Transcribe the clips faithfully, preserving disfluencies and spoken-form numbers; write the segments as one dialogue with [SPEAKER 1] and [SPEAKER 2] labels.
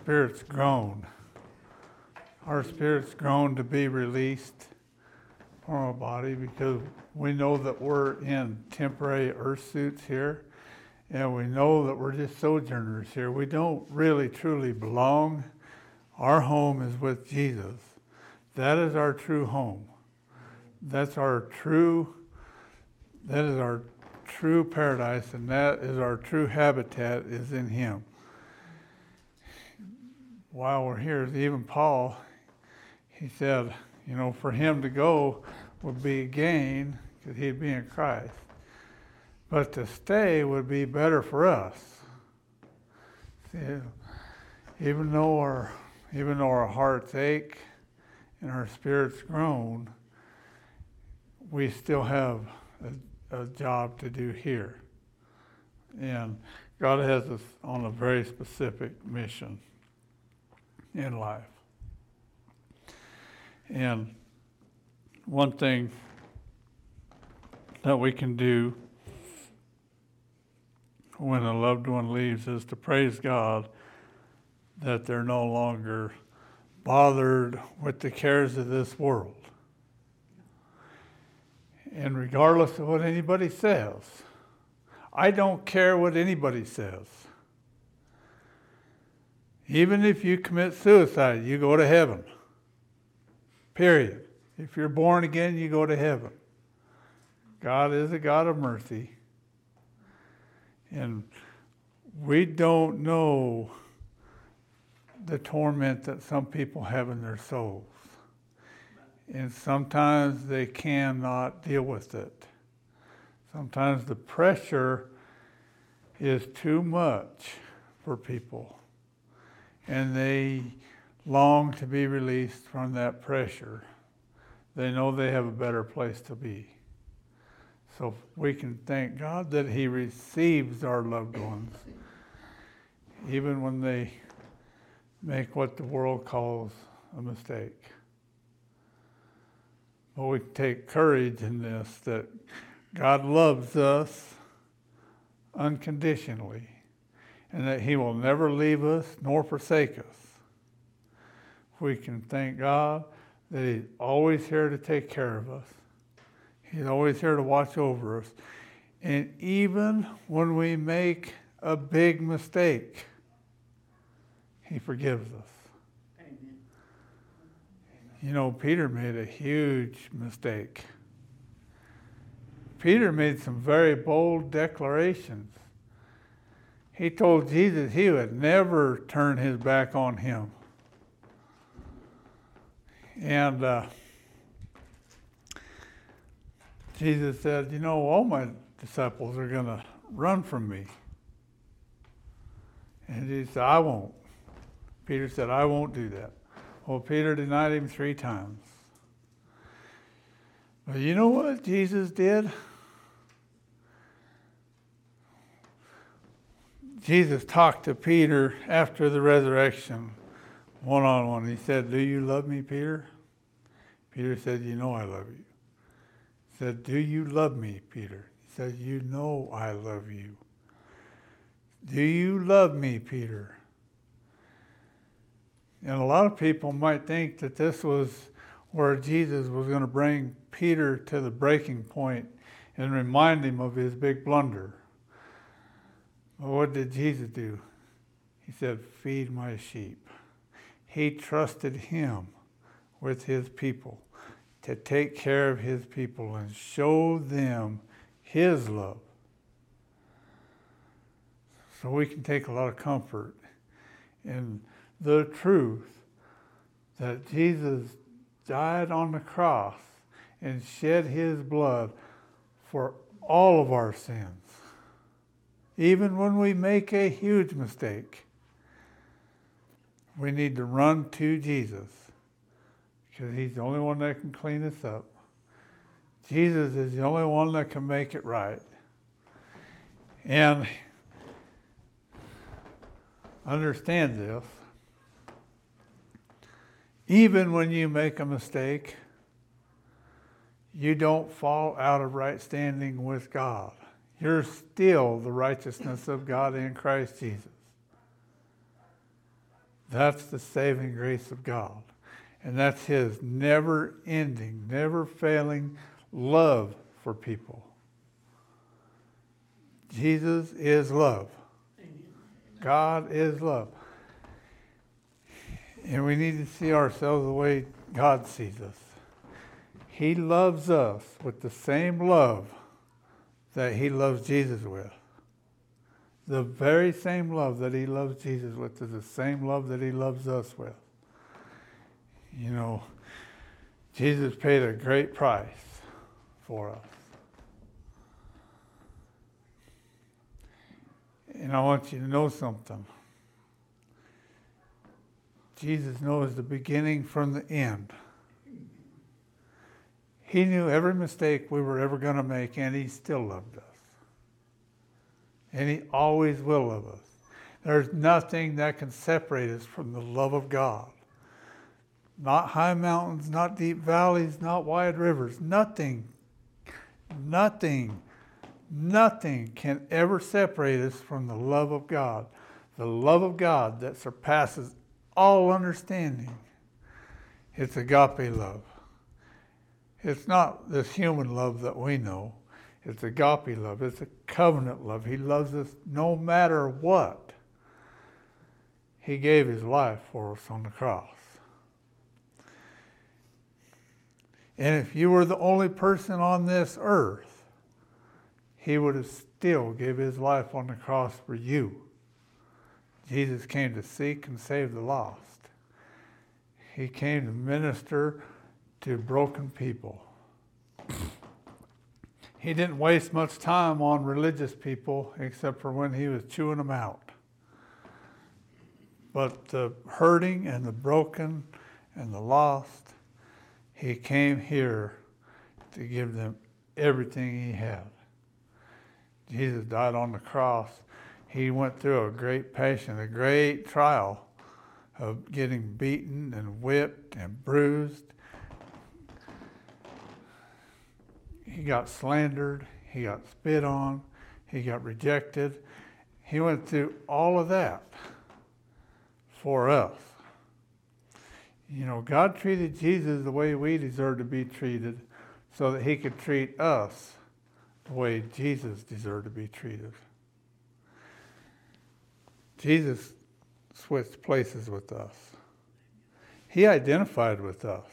[SPEAKER 1] spirits groan. Our spirits groan to be released from our body because we know that we're in temporary earth suits here, and we know that we're just sojourners here. We don't really truly belong. Our home is with Jesus. That is our true home. That's our true, that is our true paradise, and that is our true habitat is in Him. While we're here, even Paul, he said, you know, for him to go would be a gain because he'd be in Christ. But to stay would be better for us. See, even though our even though our hearts ache and our spirits groan, we still have a, a job to do here. And God has us on a very specific mission in life. And one thing that we can do when a loved one leaves is to praise God that they're no longer bothered with the cares of this world. And regardless of what anybody says, I don't care what anybody says. Even if you commit suicide, you go to heaven. Period. If you're born again, you go to heaven. God is a God of mercy. And we don't know the torment that some people have in their souls. And sometimes they cannot deal with it. Sometimes the pressure is too much for people. And they long to be released from that pressure. They know they have a better place to be. So we can thank God that He receives our loved ones, even when they make what the world calls a mistake. But we take courage in this, that God loves us unconditionally, and that He will never leave us nor forsake us. We can thank God that He's always here to take care of us. He's always here to watch over us. And even when we make a big mistake, He forgives us.
[SPEAKER 2] Amen.
[SPEAKER 1] You know, Peter made a huge mistake. Peter made some very bold declarations. He told Jesus he would never turn his back on him. And uh, Jesus said, you know, all my disciples are going to run from me. And he said, I won't. Peter said, I won't do that. Well, Peter denied him three times. But you know what Jesus did? Jesus talked to Peter after the resurrection, one-on-one. He said, do you love me, Peter? Peter said, you know I love you. He said, do you love me, Peter? He said, you know I love you. Do you love me, Peter? And a lot of people might think that this was where Jesus was going to bring Peter to the breaking point and remind him of his big blunder. But what did Jesus do? He said, feed my sheep. He trusted him with his people to take care of his people and show them his love. So we can take a lot of comfort in the truth that Jesus died on the cross and shed his blood for all of our sins. Even when we make a huge mistake, we need to run to Jesus because he's the only one that can clean us up. Jesus is the only one that can make it right. And understand this. Even when you make a mistake, you don't fall out of right standing with God. You're still the righteousness of God in Christ Jesus. That's the saving grace of God. And that's his never-ending, never-failing love for people. Jesus is love. God is love. And we need to see ourselves the way God sees us. He loves us with the same love that he loves Jesus with. The very same love that he loves Jesus with is the same love that he loves us with. You know, Jesus paid a great price for us. And I want you to know something. Jesus knows the beginning from the end. He knew every mistake we were ever going to make, and he still loved us. And he always will love us. There's nothing that can separate us from the love of God. Not high mountains, not deep valleys, not wide rivers. Nothing, nothing, nothing can ever separate us from the love of God. The love of God that surpasses all understanding. It's agape love. It's not this human love that we know. It's agape love. It's a covenant love. He loves us no matter what. He gave his life for us on the cross. And if you were the only person on this earth, he would have still gave his life on the cross for you. Jesus came to seek and save the lost. He came to minister to broken people. He didn't waste much time on religious people except for when he was chewing them out. But the hurting and the broken and the lost, he came here to give them everything he had. Jesus died on the cross. He went through a great passion, a great trial of getting beaten and whipped and bruised. He got slandered. He got spit on. He got rejected. He went through all of that for us. You know, God treated Jesus the way we deserve to be treated so that he could treat us the way Jesus deserved to be treated. Jesus switched places with us. He identified with us.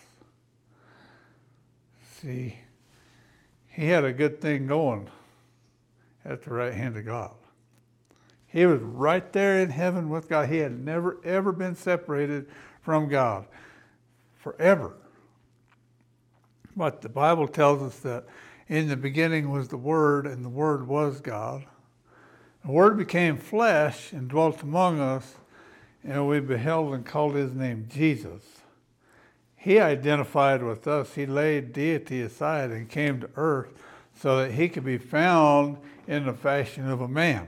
[SPEAKER 1] See, he had a good thing going at the right hand of God. He was right there in heaven with God. He had never, ever been separated from God. Forever. But the Bible tells us that in the beginning was the Word, and the Word was God. The Word became flesh and dwelt among us, and we beheld and called his name Jesus. He identified with us. He laid deity aside and came to earth so that he could be found in the fashion of a man.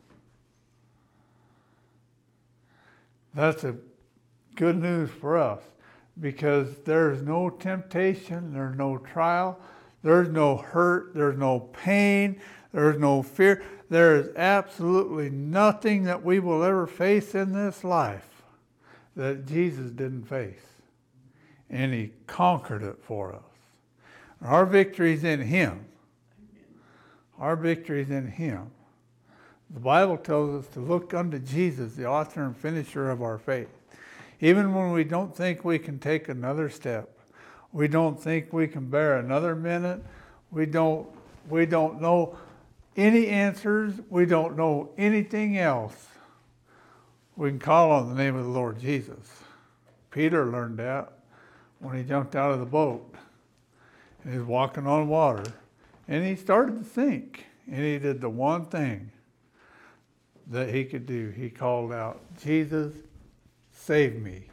[SPEAKER 1] That's a good news for us because there's no temptation, there's no trial, there's no hurt, there's no pain, there's no fear. There is absolutely nothing that we will ever face in this life that Jesus didn't face. And he conquered it for us. Our victory's in him. Our victory's in him. The Bible tells us to look unto Jesus, the author and finisher of our faith. Even when we don't think we can take another step, we don't think we can bear another minute, we don't, we don't know any answers, we don't know anything else, we can call on the name of the Lord Jesus. Peter learned that when he jumped out of the boat and he was walking on water and he started to sink, and he did the one thing that he could do. He called out, Jesus, save me.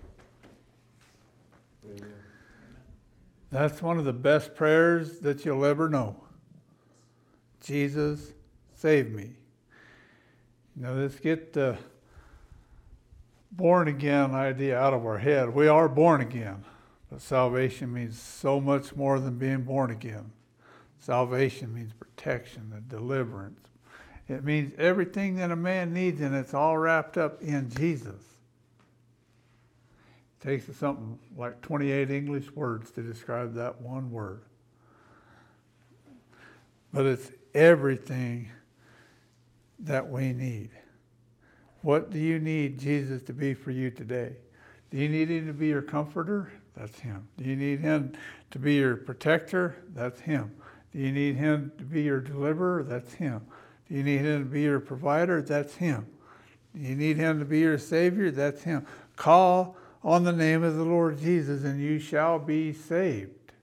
[SPEAKER 1] Amen. That's one of the best prayers that you'll ever know. Jesus, save me. Now let's get the born again idea out of our head. We are born again, but salvation means so much more than being born again. Salvation means protection and deliverance. It means everything that a man needs, and it's all wrapped up in Jesus. takes something like twenty-eight English words to describe that one word. But it's everything that we need. What do you need Jesus to be for you today? Do you need him to be your comforter? That's him. Do you need him to be your protector? That's him. Do you need him to be your deliverer? That's him. Do you need him to be your provider? That's him. Do you need him to be your savior? That's him. Call on the name of the Lord Jesus and you shall be saved.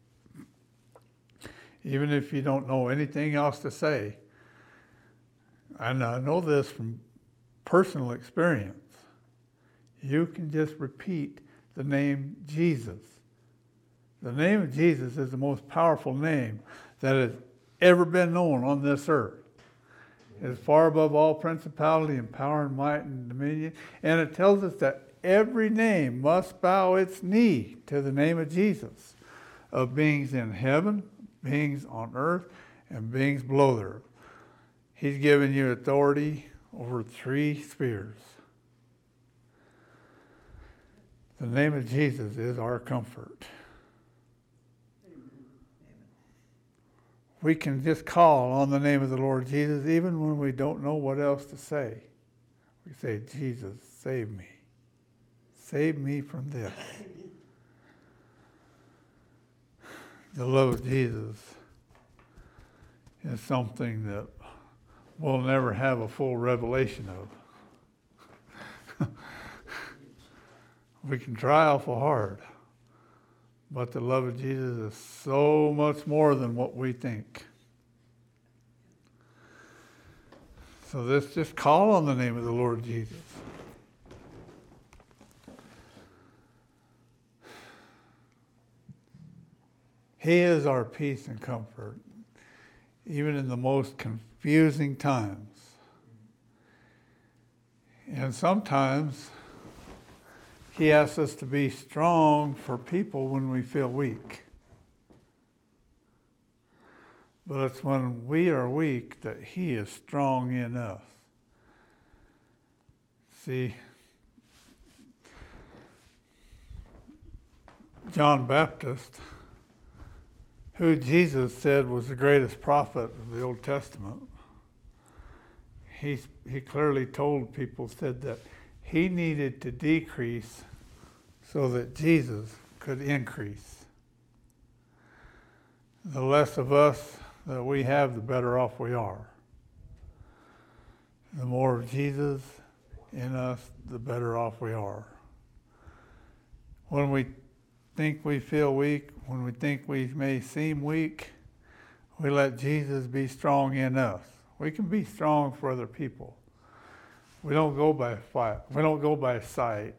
[SPEAKER 1] Even if you don't know anything else to say. And I know this from personal experience. You can just repeat the name Jesus. The name of Jesus is the most powerful name that has ever been known on this earth. It is far above all principality and power and might and dominion. And it tells us that every name must bow its knee to the name of Jesus, of beings in heaven, beings on earth, and beings below the earth. He's given you authority over three spheres. The name of Jesus is our comfort. We can just call on the name of the Lord Jesus even when we don't know what else to say. We say, Jesus, save me. Save me from this. The love of Jesus is something that we'll never have a full revelation of. We can try awful hard, but the love of Jesus is so much more than what we think. So let's just call on the name of the Lord Jesus. He is our peace and comfort, even in the most confusing times. And sometimes he asks us to be strong for people when we feel weak. But it's when we are weak that he is strong in us. See, John Baptist, who Jesus said was the greatest prophet of the Old Testament, he, he clearly told people, said that he needed to decrease so that Jesus could increase. The less of us that we have, the better off we are. The more of Jesus in us, the better off we are. When we think we feel weak, when we think we may seem weak, we let Jesus be strong in us. We can be strong for other people. We don't go by fight. We don't go by sight.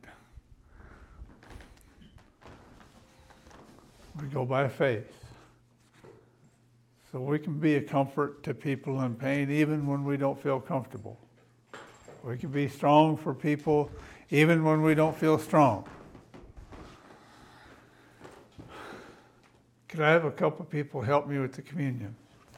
[SPEAKER 1] We go by faith. So we can be a comfort to people in pain even when we don't feel comfortable. We can be strong for people even when we don't feel strong. Could I have a couple people help me with the communion?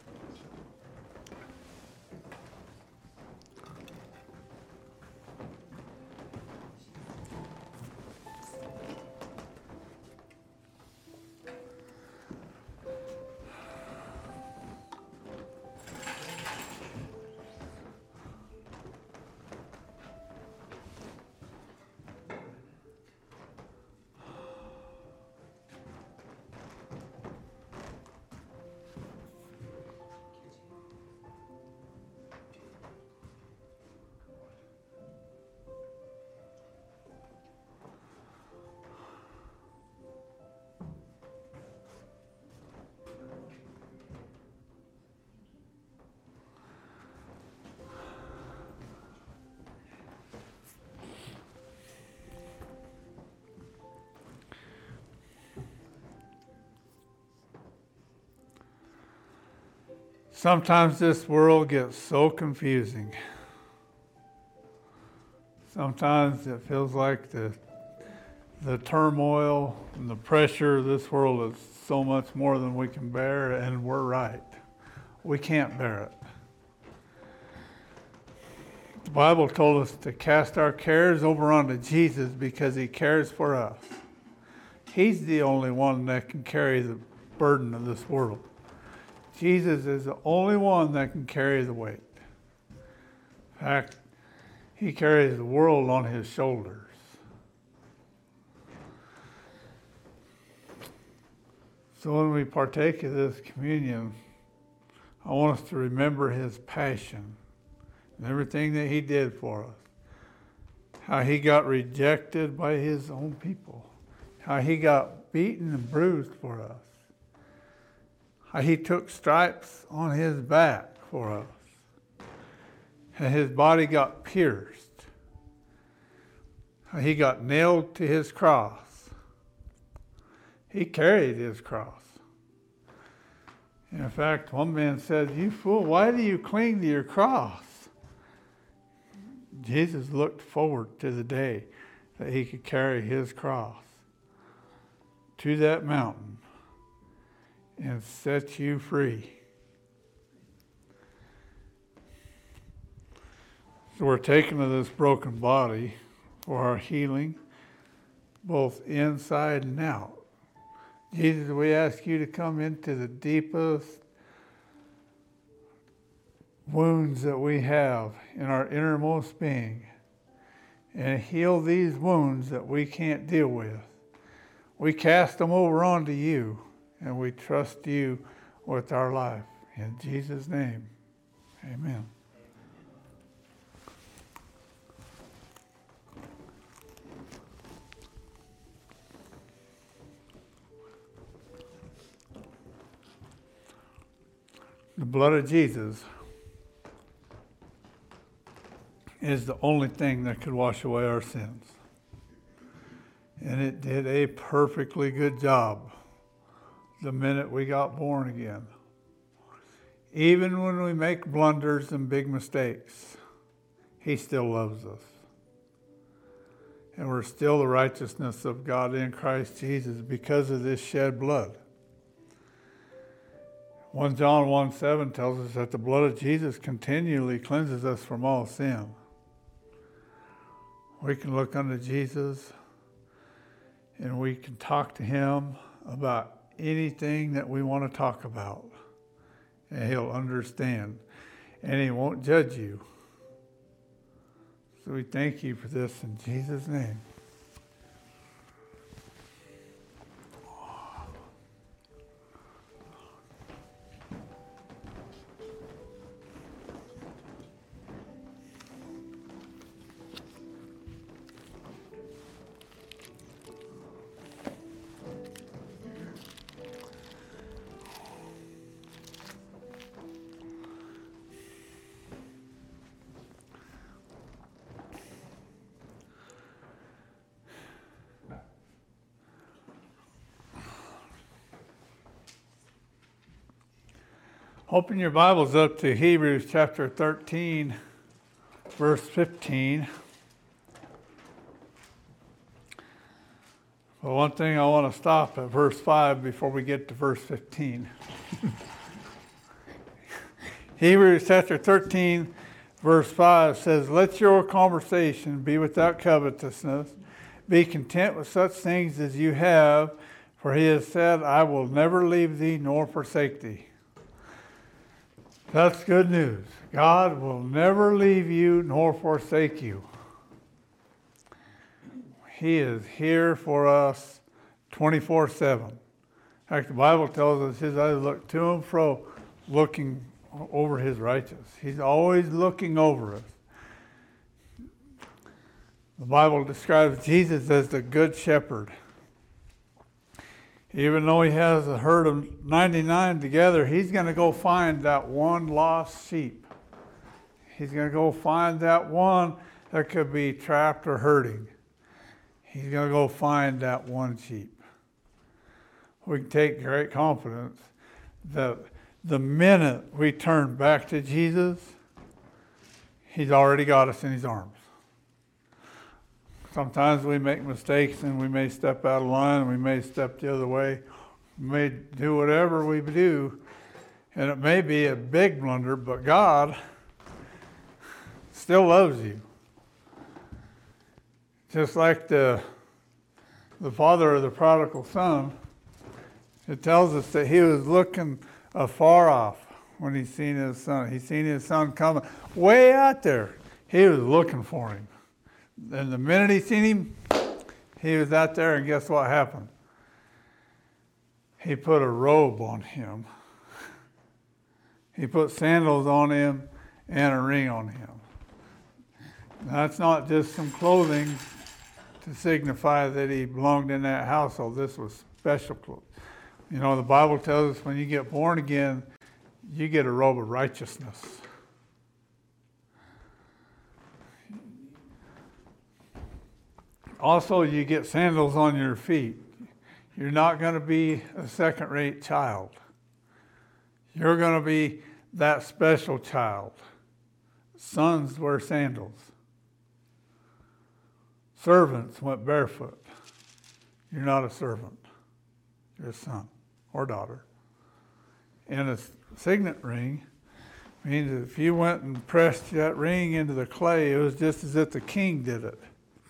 [SPEAKER 1] Sometimes this world gets so confusing. Sometimes it feels like the the turmoil and the pressure of this world is so much more than we can bear, and we're right. We can't bear it. The Bible told us to cast our cares over onto Jesus because he cares for us. He's the only one that can carry the burden of this world. Jesus is the only one that can carry the weight. In fact, he carries the world on his shoulders. So when we partake of this communion, I want us to remember his passion and everything that he did for us. How he got rejected by his own people. How he got beaten and bruised for us. How he took stripes on his back for us. And his body got pierced. How he got nailed to his cross. He carried his cross. In fact, one man said, "You fool, why do you cling to your cross?" Jesus looked forward to the day that he could carry his cross to that mountain and set you free. So we're taking to this broken body for our healing, both inside and out. Jesus, we ask you to come into the deepest wounds that we have in our innermost being and heal these wounds that we can't deal with. We cast them over onto you and we trust you with our life. In Jesus' name, amen. The blood of Jesus is the only thing that could wash away our sins. And it did a perfectly good job the minute we got born again. Even when we make blunders and big mistakes, he still loves us. And we're still the righteousness of God in Christ Jesus because of this shed blood. First John one seven tells us that the blood of Jesus continually cleanses us from all sin. We can look unto Jesus and we can talk to him about anything that we want to talk about. And he'll understand. And he won't judge you. So we thank you for this in Jesus' name. Open your Bibles up to Hebrews chapter thirteen, verse fifteen. Well, one thing I want to stop at verse five before we get to verse fifteen. Hebrews chapter thirteen, verse five says, "Let your conversation be without covetousness. Be content with such things as you have, for he has said, I will never leave thee nor forsake thee." That's good news. God will never leave you nor forsake you. He is here for us twenty-four seven. In fact, the Bible tells us his eyes look to and fro, looking over his righteous. He's always looking over us. The Bible describes Jesus as the good shepherd. Even though he has a herd of ninety-nine together, he's going to go find that one lost sheep. He's going to go find that one that could be trapped or hurting. He's going to go find that one sheep. We can take great confidence that the minute we turn back to Jesus, he's already got us in his arms. Sometimes we make mistakes and we may step out of line and we may step the other way. We may do whatever we do, and it may be a big blunder, but God still loves you. Just like the, the father of the prodigal son, it tells us that he was looking afar off when he seen his son. He seen his son coming way out there. He was looking for him. And the minute he seen him, he was out there, and guess what happened? He put a robe on him. He put sandals on him and a ring on him. That's not just some clothing to signify that he belonged in that household. This was special clothes. You know, the Bible tells us when you get born again, you get a robe of righteousness. Also, you get sandals on your feet. You're not going to be a second-rate child. You're going to be that special child. Sons wear sandals. Servants went barefoot. You're not a servant. You're a son or daughter. And a signet ring means if you went and pressed that ring into the clay, it was just as if the king did it.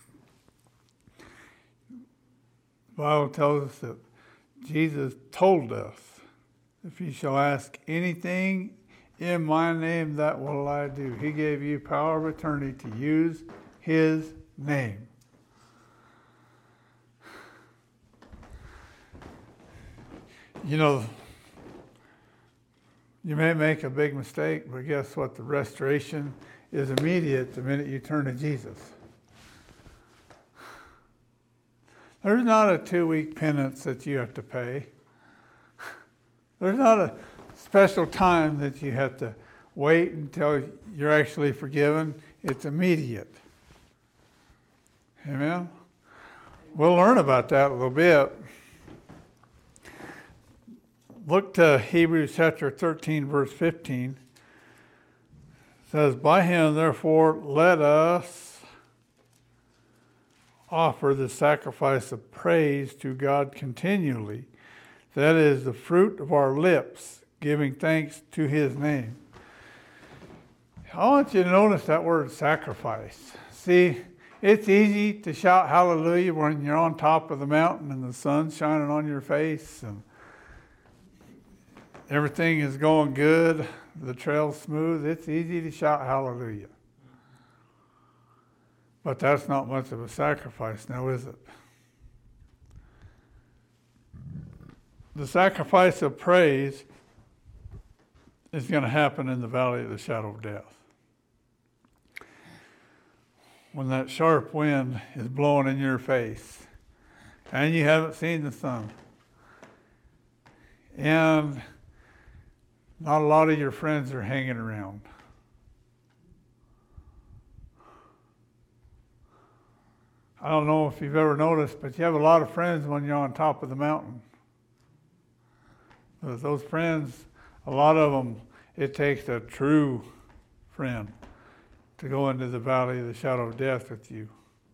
[SPEAKER 1] The Bible tells us that Jesus told us, if you shall ask anything in my name, that will I do. He gave you power of attorney to use his name. You know, you may make a big mistake, but guess what? The restoration is immediate the minute you turn to Jesus. There's not a two-week penance that you have to pay. There's not a special time that you have to wait until you're actually forgiven. It's immediate. Amen? We'll learn about that a little bit. Look to Hebrews chapter thirteen, verse fifteen. It says, by him, therefore, let us offer the sacrifice of praise to God continually. That is the fruit of our lips, giving thanks to his name. I want you to notice that word sacrifice. See, it's easy to shout hallelujah when you're on top of the mountain and the sun's shining on your face and everything is going good, the trail's smooth. It's easy to shout hallelujah. But that's not much of a sacrifice now, is it? The sacrifice of praise is going to happen in the valley of the shadow of death. When that sharp wind is blowing in your face and you haven't seen the sun and not a lot of your friends are hanging around. I don't know if you've ever noticed, but you have a lot of friends when you're on top of the mountain. But those friends, a lot of them, it takes a true friend to go into the valley of the shadow of death with you.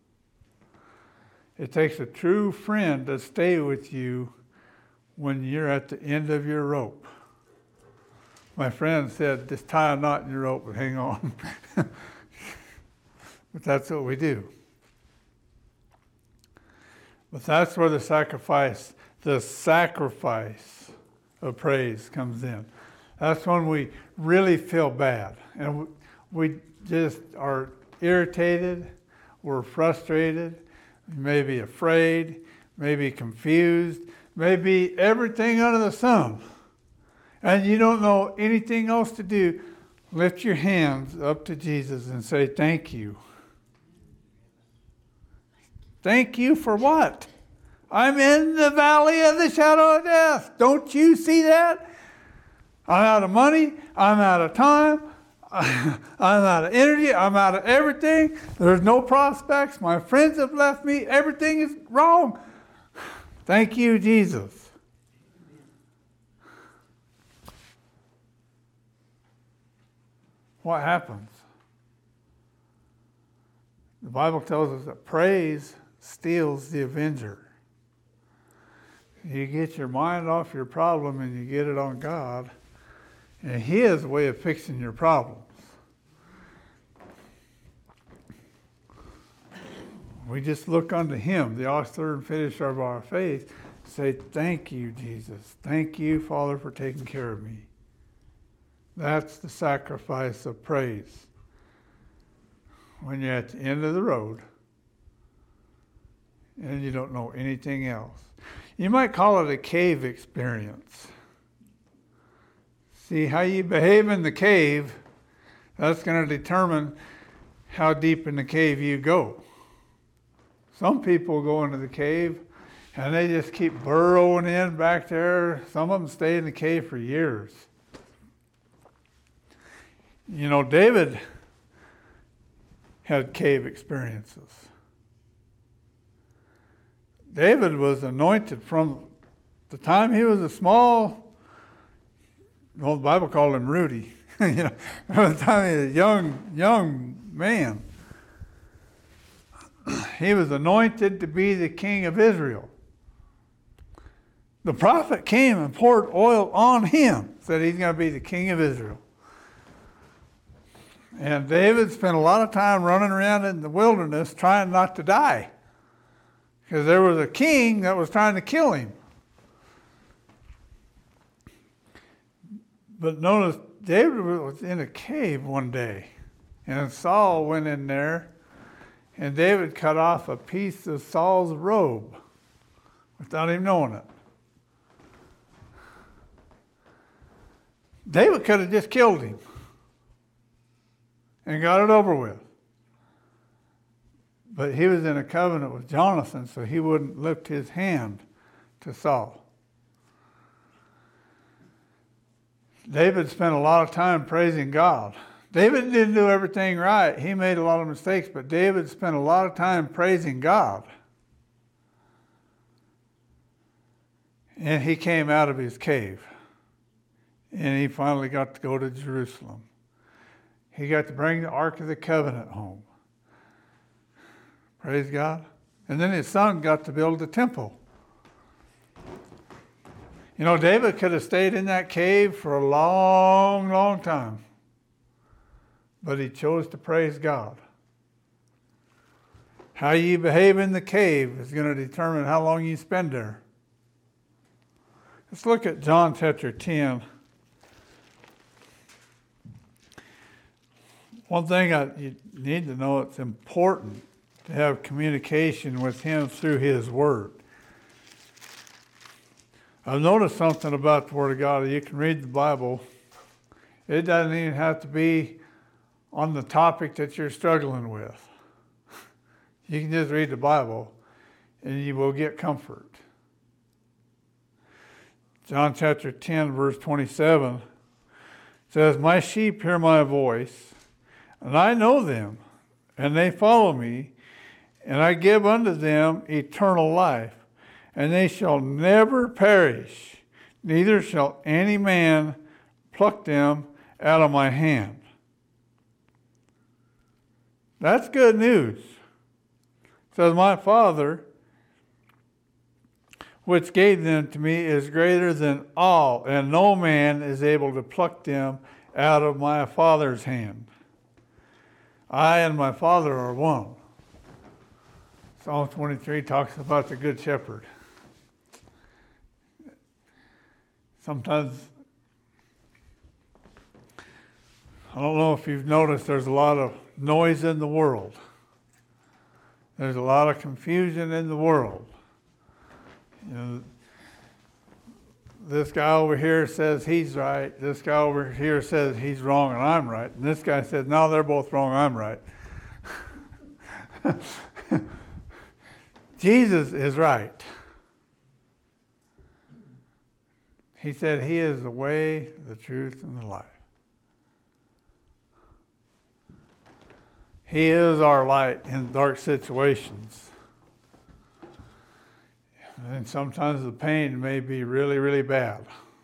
[SPEAKER 1] It takes a true friend to stay with you when you're at the end of your rope. My friend said, just tie a knot in your rope and hang on. But that's what we do. But that's where the sacrifice, the sacrifice of praise comes in. That's when we really feel bad. And we just are irritated, we're frustrated, maybe afraid, maybe confused, maybe everything under the sun. And you don't know anything else to do. Lift your hands up to Jesus and say, thank you. Thank you for what? I'm in the valley of the shadow of death. Don't you see that? I'm out of money. I'm out of time. I'm out of energy. I'm out of everything. There's no prospects. My friends have left me. Everything is wrong. Thank you, Jesus. What happens? The Bible tells us that praise steals the avenger. You get your mind off your problem and you get it on God, and He has a way of fixing your problems. We just look unto him, the author and finisher of our faith, say, thank you, Jesus. Thank you, Father, for taking care of me. That's the sacrifice of praise. When you're at the end of the road and you don't know anything else. You might call it a cave experience. See, how you behave in the cave, that's going to determine how deep in the cave you go. Some people go into the cave and they just keep burrowing in back there. Some of them stay in the cave for years. You know, David had cave experiences. David was anointed from the time he was a small, well, the Bible called him Rudy, you know, from the time he was a young, young man. He was anointed to be the king of Israel. The prophet came and poured oil on him, said he's going to be the king of Israel. And David spent a lot of time running around in the wilderness trying not to die, because there was a king that was trying to kill him. But notice, David was in a cave one day, and Saul went in there, and David cut off a piece of Saul's robe without him knowing it. David could have just killed him and got it over with. But he was in a covenant with Jonathan, so he wouldn't lift his hand to Saul. David spent a lot of time praising God. David didn't do everything right. He made a lot of mistakes, but David spent a lot of time praising God. And he came out of his cave. And he finally got to go to Jerusalem. He got to bring the Ark of the Covenant home. Praise God. And then his son got to build the temple. You know, David could have stayed in that cave for a long, long time. But he chose to praise God. How you behave in the cave is going to determine how long you spend there. Let's look at John chapter ten. One thing I, you need to know, it's important to have communication with him through his word. I've noticed something about the Word of God. You can read the Bible. It doesn't even have to be on the topic that you're struggling with. You can just read the Bible and you will get comfort. John chapter ten, verse twenty-seven says, "My sheep hear my voice, and I know them, and they follow me, and I give unto them eternal life, and they shall never perish, neither shall any man pluck them out of my hand." That's good news. It says, "My Father, which gave them to me, is greater than all, and no man is able to pluck them out of my Father's hand. I and my Father are one." Psalm twenty-three talks about the Good Shepherd. Sometimes, I don't know if you've noticed, there's a lot of noise in the world. There's a lot of confusion in the world. You know, this guy over here says he's right. This guy over here says he's wrong and I'm right. And this guy says, no, they're both wrong, I'm right. Jesus is right. He said he is the way, the truth, and the life. He is our light in dark situations. And sometimes the pain may be really, really bad.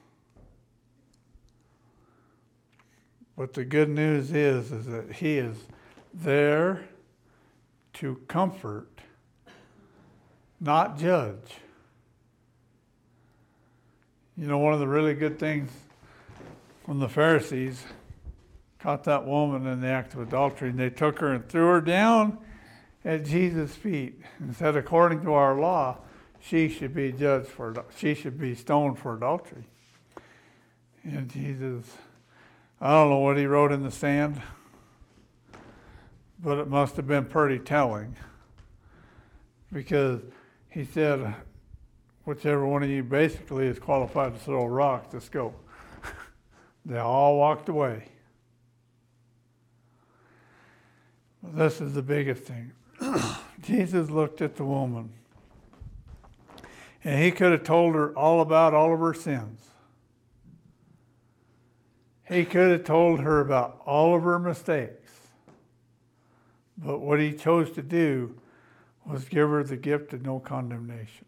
[SPEAKER 1] But the good news is, is that he is there to comfort, not judge. You know, one of the really good things when the Pharisees caught that woman in the act of adultery, and they took her and threw her down at Jesus' feet and said, according to our law, she should be judged for, she should be stoned for adultery. And Jesus, I don't know what he wrote in the sand, but it must have been pretty telling, because he said, whichever one of you basically is qualified to throw a rock, let's go. They all walked away. This is the biggest thing. Jesus looked at the woman, and he could have told her all about all of her sins. He could have told her about all of her mistakes. But what he chose to do was give her the gift of no condemnation.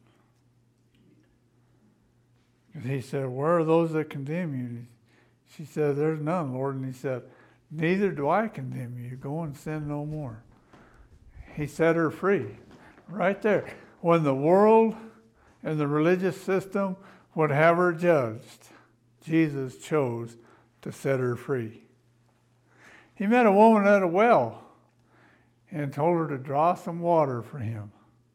[SPEAKER 1] And he said, where are those that condemn you? She said, there's none, Lord. And he said, neither do I condemn you. Go and sin no more. He set her free. Right there. When the world and the religious system would have her judged, Jesus chose to set her free. He met a woman at a well and told her to draw some water for him.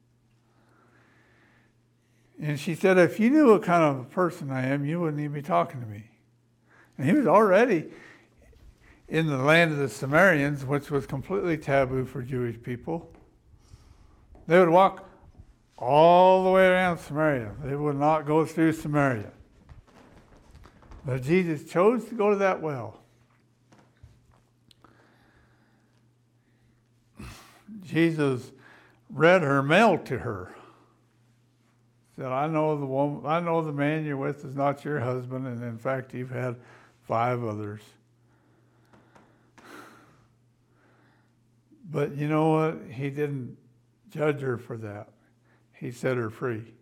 [SPEAKER 1] And she said, if you knew what kind of a person I am, you wouldn't even be talking to me. And he was already in the land of the Samaritans, which was completely taboo for Jewish people. They would walk all the way around Samaria. They would not go through Samaria. But Jesus chose to go to that well. Jesus read her mail to her. Said, I know the woman, I know the man you're with is not your husband, and in fact you've had five others. But you know what? He didn't judge her for that. He set her free.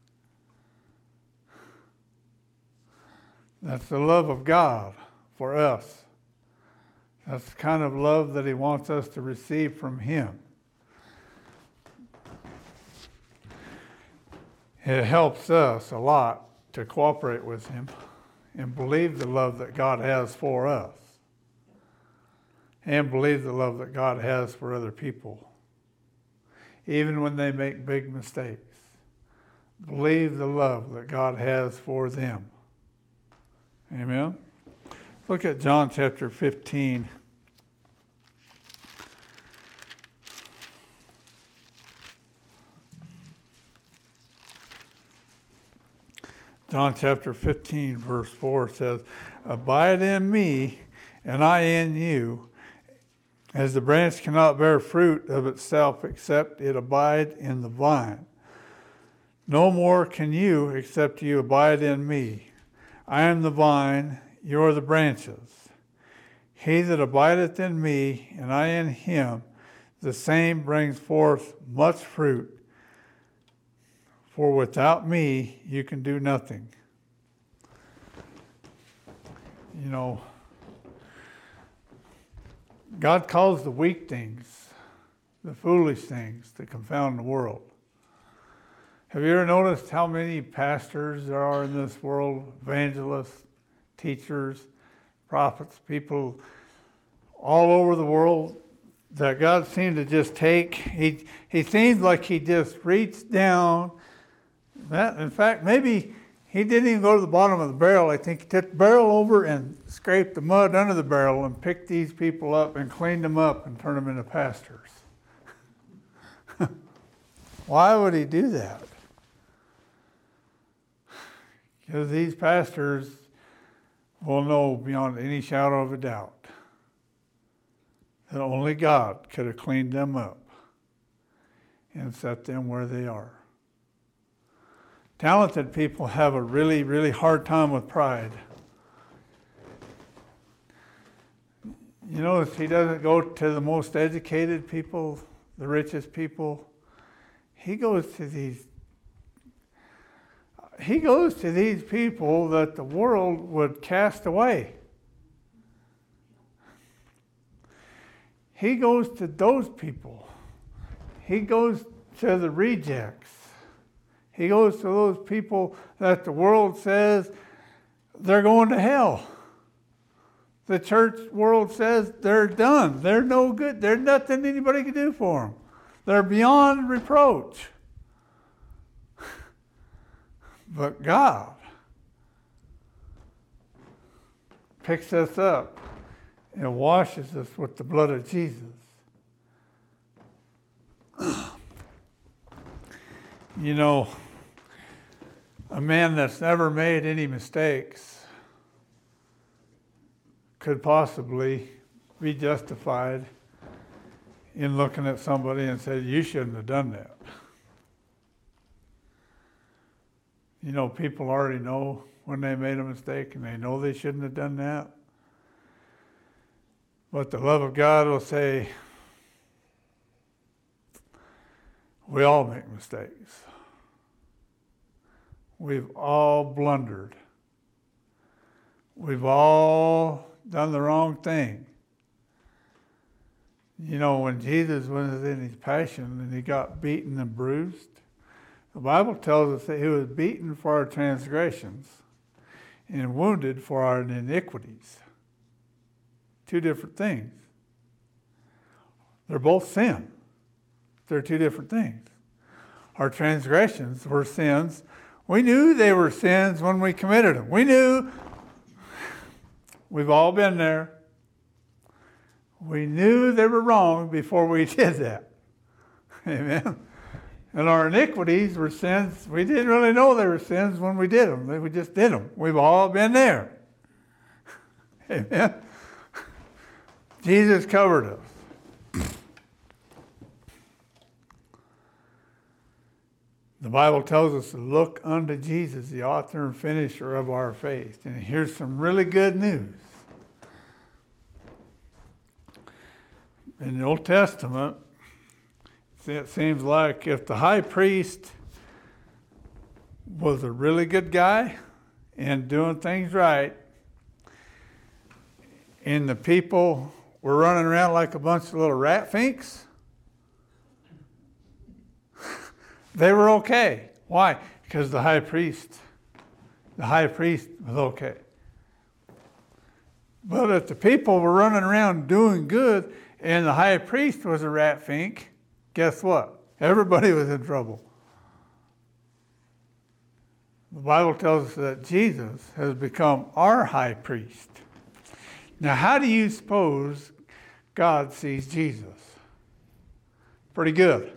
[SPEAKER 1] That's the love of God for us. That's the kind of love that he wants us to receive from him. It helps us a lot to cooperate with him and believe the love that God has for us, and believe the love that God has for other people, even when they make big mistakes. Believe the love that God has for them. Amen? Look at John chapter fifteen. John chapter fifteen, verse four says, abide in me, and I in you, as the branch cannot bear fruit of itself except it abide in the vine. No more can you except you abide in me. I am the vine, you are the branches. He that abideth in me, and I in him, the same brings forth much fruit. For without me, you can do nothing. You know, God calls the weak things, the foolish things, to confound the world. Have you ever noticed how many pastors there are in this world, evangelists, teachers, prophets, people all over the world that God seemed to just take? He, he seems like he just reached down. That, in fact, maybe he didn't even go to the bottom of the barrel. I think he took the barrel over and scraped the mud under the barrel and picked these people up and cleaned them up and turned them into pastors. Why would he do that? Because these pastors will know beyond any shadow of a doubt that only God could have cleaned them up and set them where they are. Talented people have a really, really hard time with pride. You notice he doesn't go to the most educated people, the richest people. He goes to these He goes to these people that the world would cast away. He goes to those people. He goes to the rejects. He goes to those people that the world says they're going to hell. The church world says they're done. They're no good. There's nothing anybody can do for them. They're beyond reproach. But God picks us up and washes us with the blood of Jesus. You know, a man that's never made any mistakes could possibly be justified in looking at somebody and say, you shouldn't have done that. You know, people already know when they made a mistake and they know they shouldn't have done that. But the love of God will say, we all make mistakes. We've all blundered. We've all done the wrong thing. You know, when Jesus was in his passion and he got beaten and bruised, the Bible tells us that he was beaten for our transgressions and wounded for our iniquities. Two different things. They're both sin. They're two different things. Our transgressions were sins. We knew they were sins when we committed them. We knew. We've all been there. We knew they were wrong before we did that. Amen. And our iniquities were sins. We didn't really know they were sins when we did them. We just did them. We've all been there. Amen. Jesus covered us. The Bible tells us to look unto Jesus, the author and finisher of our faith. And here's some really good news. In the Old Testament, it seems like if the high priest was a really good guy and doing things right, and the people were running around like a bunch of little rat finks, they were okay. Why? Because the high priest, the high priest was okay. But if the people were running around doing good and the high priest was a rat fink, guess what? Everybody was in trouble. The Bible tells us that Jesus has become our high priest. Now, how do you suppose God sees Jesus? Pretty good.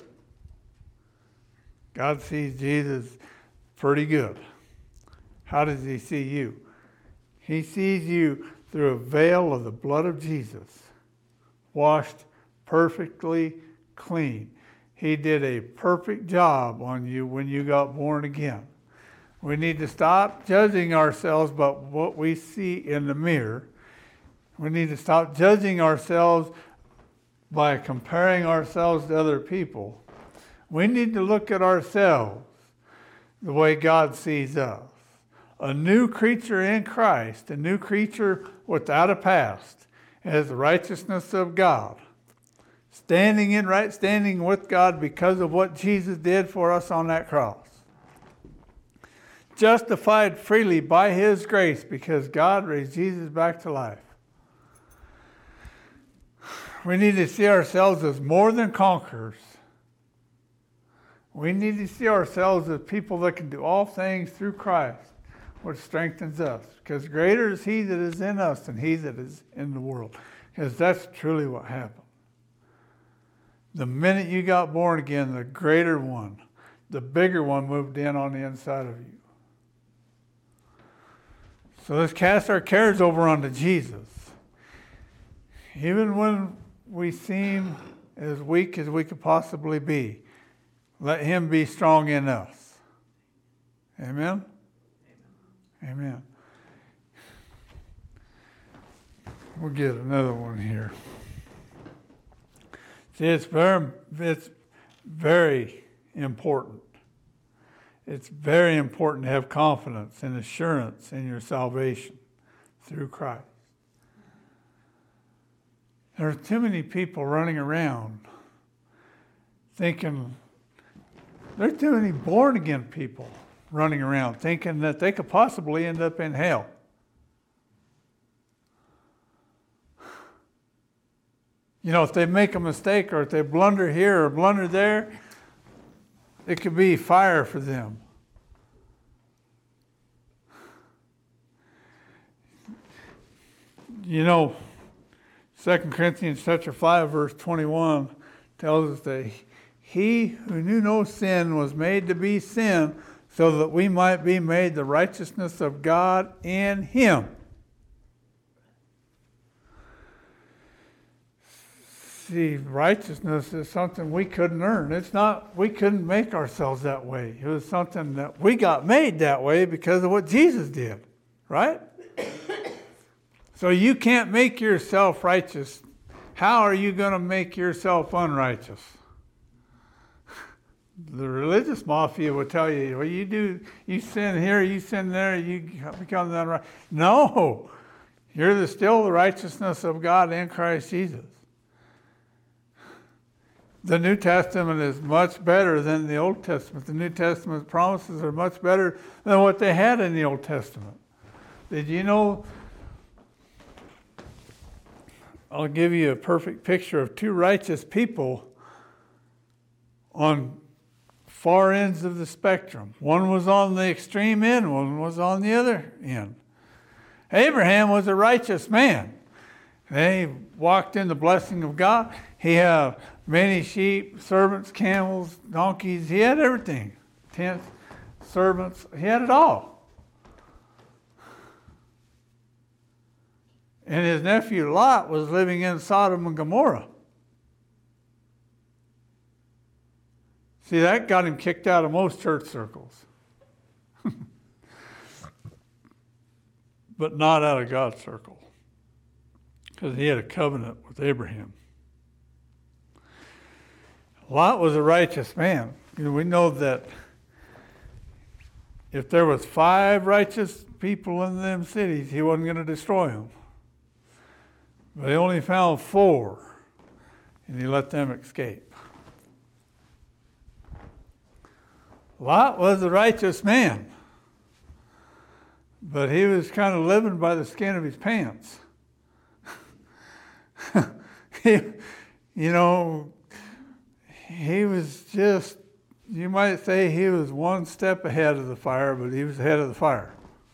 [SPEAKER 1] God sees Jesus pretty good. How does he see you? He sees you through a veil of the blood of Jesus, washed perfectly clean. He did a perfect job on you when you got born again. We need to stop judging ourselves by what we see in the mirror. We need to stop judging ourselves by comparing ourselves to other people. We need to look at ourselves the way God sees us. A new creature in Christ, a new creature without a past, as the righteousness of God. Standing in right standing with God because of what Jesus did for us on that cross. Justified freely by his grace because God raised Jesus back to life. We need to see ourselves as more than conquerors. We need to see ourselves as people that can do all things through Christ, which strengthens us. Because greater is he that is in us than he that is in the world. Because that's truly what happened. The minute you got born again, the greater one, the bigger one moved in on the inside of you. So let's cast our cares over onto Jesus. Even when we seem as weak as we could possibly be, let him be strong in us. Amen? Amen. Amen. We'll get another one here. See, it's very, it's very important. It's very important to have confidence and assurance in your salvation through Christ. There are too many people running around thinking, there are too many born-again people running around thinking that they could possibly end up in hell. You know, if they make a mistake or if they blunder here or blunder there, it could be fire for them. You know, Second Corinthians chapter five, verse twenty-one tells us that he who knew no sin was made to be sin so that we might be made the righteousness of God in him. See, righteousness is something we couldn't earn. It's not, we couldn't make ourselves that way. It was something that we got made that way because of what Jesus did, right? So you can't make yourself righteous. How are you going to make yourself unrighteous? The religious mafia will tell you, well, you do, you sin here, you sin there, you become unrighteous. No, you're the, still the righteousness of God in Christ Jesus. The New Testament is much better than the Old Testament. The New Testament promises are much better than what they had in the Old Testament. Did you know? I'll give you a perfect picture of two righteous people on far ends of the spectrum. One was on the extreme end, one was on the other end. Abraham was a righteous man. And he walked in the blessing of God. He had many sheep, servants, camels, donkeys. He had everything. Tents, servants. He had it all. And his nephew Lot was living in Sodom and Gomorrah. See, that got him kicked out of most church circles. But not out of God's circle. Because he had a covenant with Abraham. Lot was a righteous man. You know, we know that if there was five righteous people in them cities, he wasn't going to destroy them. But he only found four, and he let them escape. Lot was a righteous man, but he was kind of living by the skin of his pants. he, you know, he was just, you might say he was one step ahead of the fire, but he was ahead of the fire.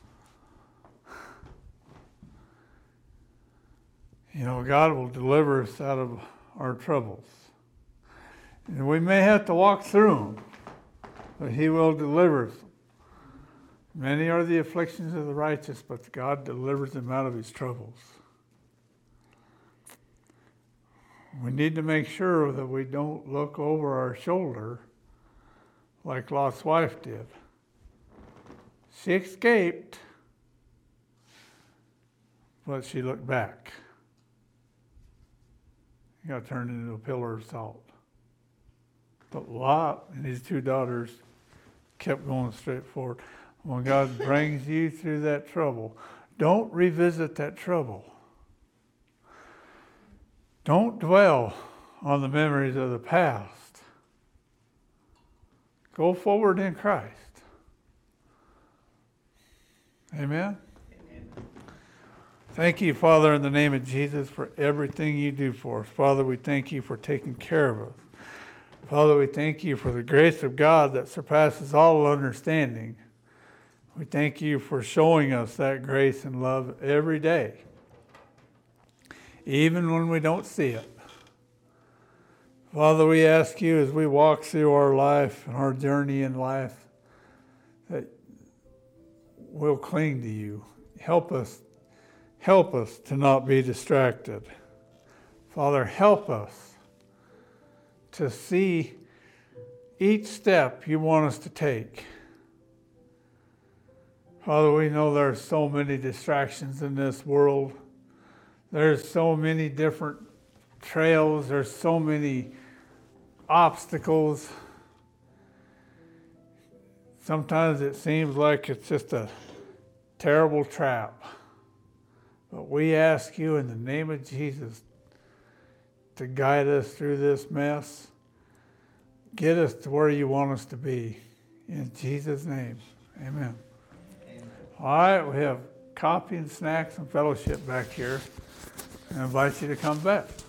[SPEAKER 1] You know, God will deliver us out of our troubles. And we may have to walk through them, but he will deliver us. Many are the afflictions of the righteous, but God delivers them out of his troubles. We need to make sure that we don't look over our shoulder like Lot's wife did. She escaped, but she looked back. He got turned into a pillar of salt. But Lot and his two daughters kept going straight forward. When God brings you through that trouble, don't revisit that trouble. Don't dwell on the memories of the past. Go forward in Christ. Amen? Thank you, Father, in the name of Jesus, for everything you do for us. Father, we thank you for taking care of us. Father, we thank you for the grace of God that surpasses all understanding. We thank you for showing us that grace and love every day, even when we don't see it. Father, we ask you as we walk through our life and our journey in life that we'll cling to you. Help us, help us to not be distracted. Father, help us to see each step you want us to take. Father, we know there are so many distractions in this world. There's so many different trails. There's so many obstacles. Sometimes it seems like it's just a terrible trap. But we ask you in the name of Jesus to guide us through this mess. Get us to where you want us to be. In Jesus' name, amen. Amen. All right, we have coffee and snacks and fellowship back here. I invite you to come back.